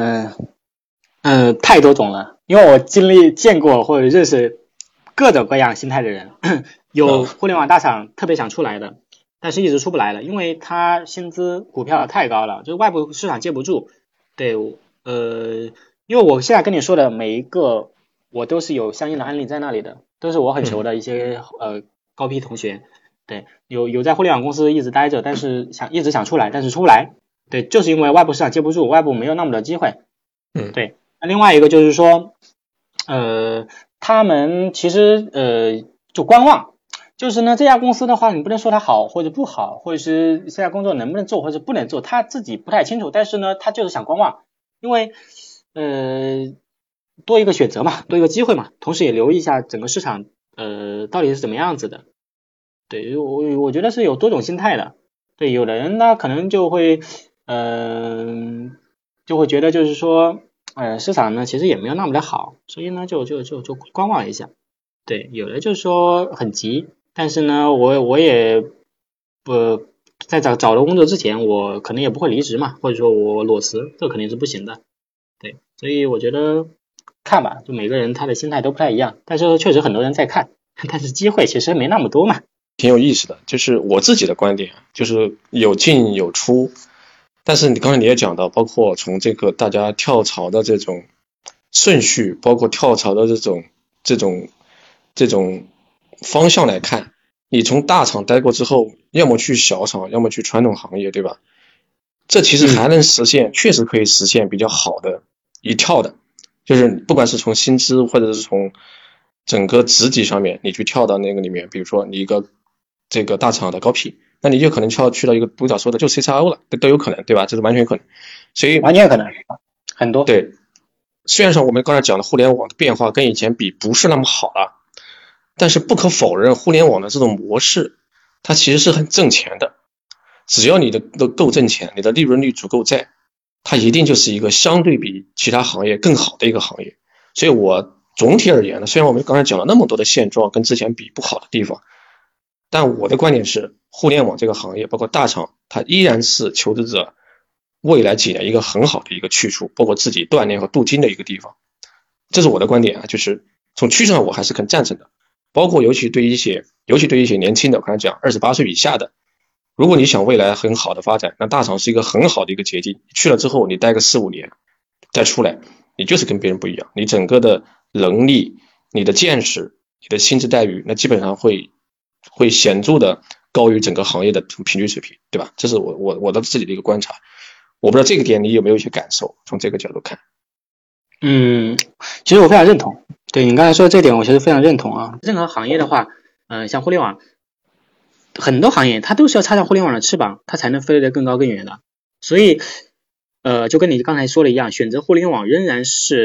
太多种了，因为我见过或者认识各种各样心态的人，有互联网大厂特别想出来的，但是一直出不来了，因为他薪资股票太高了，就是外部市场接不住。对，因为我现在跟你说的每一个，我都是有相应的案例在那里的，都是我很熟的一些高批同学。对，有在互联网公司一直待着，但是一直想出来，但是出不来。对，就是因为外部市场接不住，外部没有那么多机会。对。那另外一个就是说，他们其实就观望，就是呢这家公司的话，你不能说它好或者不好，或者是这家工作能不能做或者不能做，他自己不太清楚，但是呢他就是想观望，因为多一个选择嘛，多一个机会嘛，同时也留意一下整个市场到底是怎么样子的。对，我觉得是有多种心态的。对，有的人呢可能就会觉得就是说市场呢其实也没有那么的好，所以呢就观望一下。对，有的就是说很急，但是呢我也不在找到工作之前，我可能也不会离职嘛，或者说我裸辞，这肯定是不行的。对，所以我觉得看吧，就每个人他的心态都不太一样，但是确实很多人在看，但是机会其实没那么多嘛。 挺有意思的，就是我自己的观点，就是有进有出。但是你刚才也讲到，包括从这个大家跳槽的这种顺序，包括跳槽的这种方向来看，你从大厂待过之后，要么去小厂，要么去传统行业，对吧？这其实还能实现，确实可以实现比较好的一跳的，就是不管是从薪资或者是从整个职级上面，你去跳到那个里面，比如说你一个这个大厂的高批，那你就可能去到一个督导说的就 CXO 了，都有可能，对吧？这是完全有可能，所以完全有可能很多。 对，虽然说我们刚才讲的互联网的变化跟以前比不是那么好了，但是不可否认，互联网的这种模式它其实是很挣钱的。只要你的够挣钱，你的利润率足够在，它一定就是一个相对比其他行业更好的一个行业。所以我总体而言呢，虽然我们刚才讲了那么多的现状跟之前比不好的地方，但我的观点是，互联网这个行业包括大厂，它依然是求职者未来几年一个很好的一个去处，包括自己锻炼和镀金的一个地方。这是我的观点啊，就是从趋势上我还是很赞成的，包括尤其对于一些年轻的，我刚才讲28岁以下的，如果你想未来很好的发展，那大厂是一个很好的一个捷径。去了之后，你待个4-5年，再出来，你就是跟别人不一样。你整个的能力、你的见识、你的薪资待遇，那基本上会显著的高于整个行业的平均水平，对吧？这是我的自己的一个观察。我不知道这个点你有没有一些感受？从这个角度看， 其实我非常认同。对你刚才说的这点，我其实非常认同啊。任何行业的话，像互联网。很多行业它都是要插上互联网的翅膀，它才能飞得更高更远的。所以就跟你刚才说的一样，选择互联网仍然是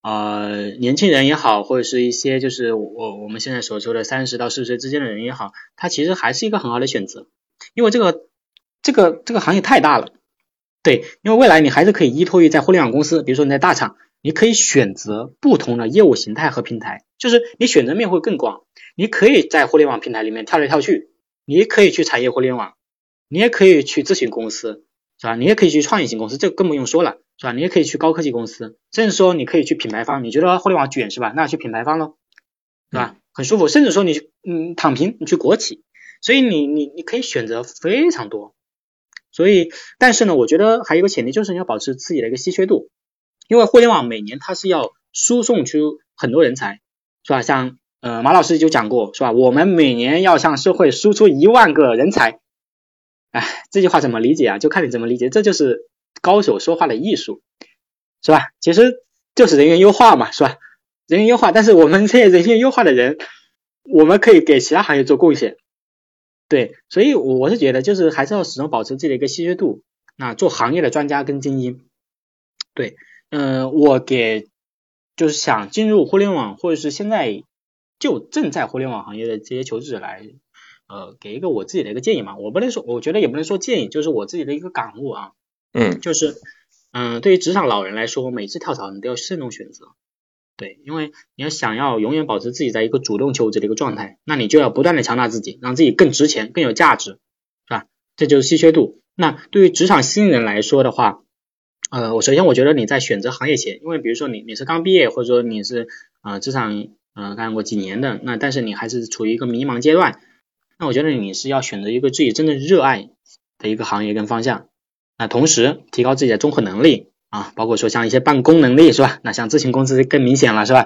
年轻人也好，或者是一些就是我们现在所说的30到40岁之间的人也好，他其实还是一个很好的选择，因为这个行业太大了。对，因为未来你还是可以依托于在互联网公司，比如说你在大厂，你可以选择不同的业务形态和平台，就是你选择面会更广，你可以在互联网平台里面跳来跳去，你也可以去产业互联网，你也可以去咨询公司，是吧？你也可以去创业型公司，这个更不用说了，是吧？你也可以去高科技公司，甚至说你可以去品牌方，你觉得互联网卷是吧？那去品牌方咯，是吧？很舒服，甚至说你躺平，你去国企，所以你可以选择非常多。所以，但是呢，我觉得还有一个前提就是你要保持自己的一个稀缺度，因为互联网每年它是要输送出很多人才，是吧？像马老师就讲过，是吧？我们每年要向社会输出1万个人才，哎，这句话怎么理解啊？就看你怎么理解，这就是高手说话的艺术，是吧？其实就是人员优化嘛，是吧？人员优化，但是我们这些人员优化的人，我们可以给其他行业做贡献。对，所以我是觉得就是还是要始终保持自己的一个稀缺度，那做行业的专家跟精英。对，我给就是想进入互联网或者是现在就正在互联网行业的这些求职者来给一个我自己的一个建议嘛，我觉得也不能说建议，就是我自己的一个感悟啊。就是对于职场老人来说，每次跳槽你都要慎重选择。对，因为你要想要永远保持自己在一个主动求职的一个状态，那你就要不断的强大自己，让自己更值钱更有价值，是吧？这就是稀缺度。那对于职场新人来说的话，首先我觉得你在选择行业前，因为比如说你是刚毕业，或者说你是职场干过几年的，那但是你还是处于一个迷茫阶段，那我觉得你是要选择一个自己真正热爱的一个行业跟方向，那同时提高自己的综合能力啊，包括说像一些办公能力是吧？那像咨询公司更明显了是吧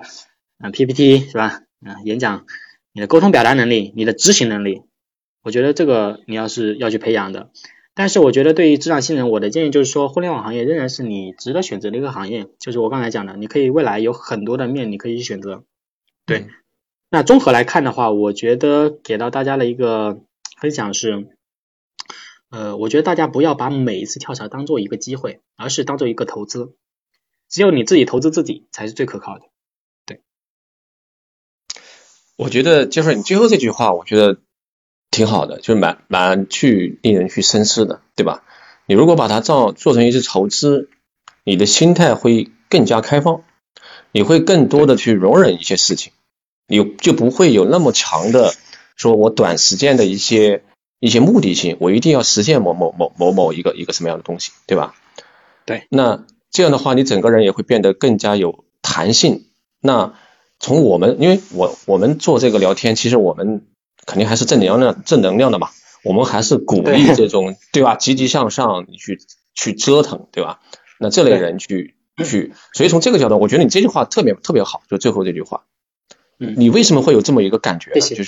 ？PPT 是吧？演讲，你的沟通表达能力，你的执行能力，我觉得这个你要去培养的。但是我觉得对于职场新人，我的建议就是说，互联网行业仍然是你值得选择的一个行业，就是我刚才讲的，你可以未来有很多的面你可以去选择。对，那综合来看的话，我觉得给到大家的一个分享是，我觉得大家不要把每一次跳槽当做一个机会，而是当做一个投资。只有你自己投资自己才是最可靠的。对， 我觉得就是你最后这句话，我觉得挺好的，就是蛮令人去深思的，对吧？你如果把它做成一次投资，你的心态会更加开放，你会更多的去容忍一些事情，你就不会有那么强的说我短时间的一些目的性，我一定要实现某一个什么样的东西，对吧？ 对， 那这样的话，你整个人也会变得更加有弹性。那从因为我们做这个聊天，其实我们肯定还是正能量的嘛，我们还是鼓励这种 对吧，积极向上，你去折腾，对吧？那这类人去，所以从这个角度，我觉得你这句话特别好，就最后这句话。你为什么会有这么一个感觉呢？就是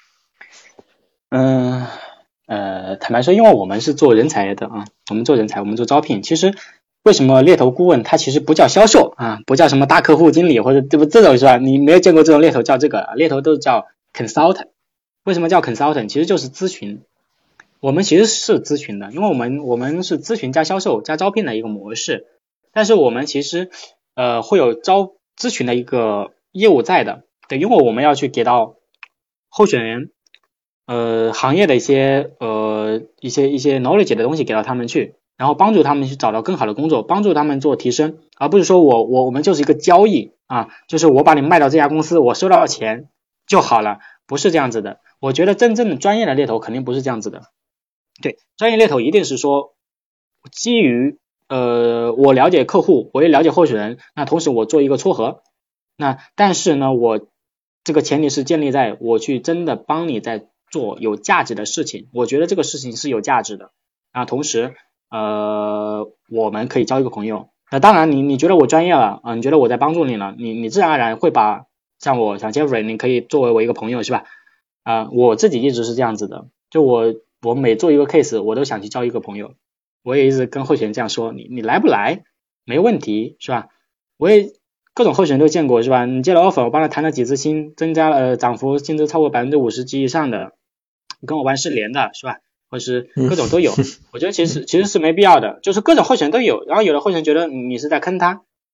坦白说，因为我们是做人才的啊，我们做招聘，其实为什么猎头顾问他其实不叫销售啊，不叫什么大客户经理或者这种是吧？你没有见过这种猎头叫这个，猎头都叫 consultant。为什么叫 consultant？ 其实就是咨询。我们其实是咨询的，因为我们是咨询加销售加招聘的一个模式，但是我们其实会有咨询的一个业务在的，对，因为我们要去给到候选人行业的一些 knowledge 的东西给到他们去，然后帮助他们去找到更好的工作，帮助他们做提升，而不是说我们就是一个交易啊，就是我把你卖到这家公司，我收到钱就好了，不是这样子的。我觉得真正的专业的猎头肯定不是这样子的。对，专业猎头一定是说基于我了解客户，我也了解候选人，那同时我做一个撮合，那但是呢，我这个前提是建立在我去真的帮你在做有价值的事情，我觉得这个事情是有价值的啊。同时我们可以交一个朋友。那当然你觉得我专业了啊，你觉得我在帮助你了，你自然而然会把像 Jeffrey 你可以作为我一个朋友是吧？我自己一直是这样子的，就我每做一个 case 我都想去交一个朋友，我也一直跟候选人这样说，你来不来没问题是吧？我也各种候选人都见过是吧？你接了 offer 我帮他谈了几次薪，增加了涨幅薪资超过 50% 及以上的，跟我玩是连的是吧？或是各种都有。我觉得其实是没必要的，就是各种候选人都有，然后有的候选人觉得你是在坑他，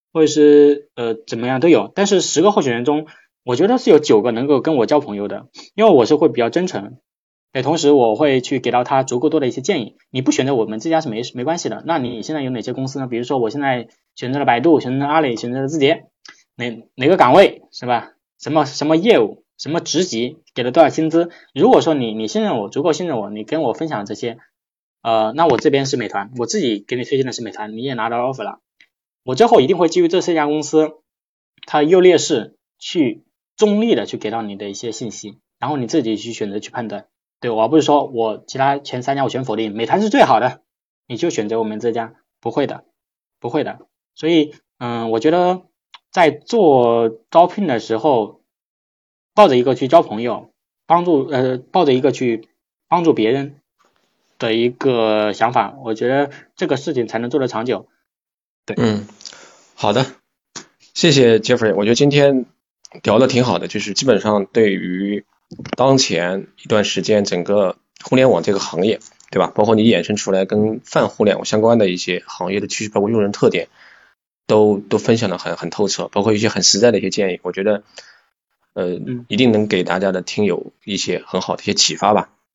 或者是怎么样都有。但是10个候选人中，我觉得是有9个能够跟我交朋友的，因为我是会比较真诚，对，同时我会去给到他足够多的一些建议。你不选择我们这家是没关系的。那你现在有哪些公司呢？比如说我现在选择了百度，选择了阿里，选择了字节，哪个岗位是吧？什么业务，什么职级，给了多少薪资？如果说你信任我，足够信任我，你跟我分享这些，那我这边是美团，我自己给你推荐的是美团，你也拿到 offer 了，我最后一定会基于这4家公司它优劣势去中立的去给到你的一些信息，然后你自己去选择去判断。对，我不是说我其他前3家我全否定，美团是最好的，你就选择我们这家，不会的。所以我觉得在做招聘的时候，抱着一个去交朋友，抱着一个去帮助别人的一个想法，我觉得这个事情才能做得长久。对， 好的，谢谢 Jeffrey， 我觉得今天聊的挺好的，就是基本上对于当前一段时间整个互联网这个行业，对吧？包括你衍生出来跟泛互联网相关的一些行业的趋势，包括用人特点，都分享的很透彻，包括一些很实在的一些建议，我觉得一定能给大家的听友一些很好的一些启发吧。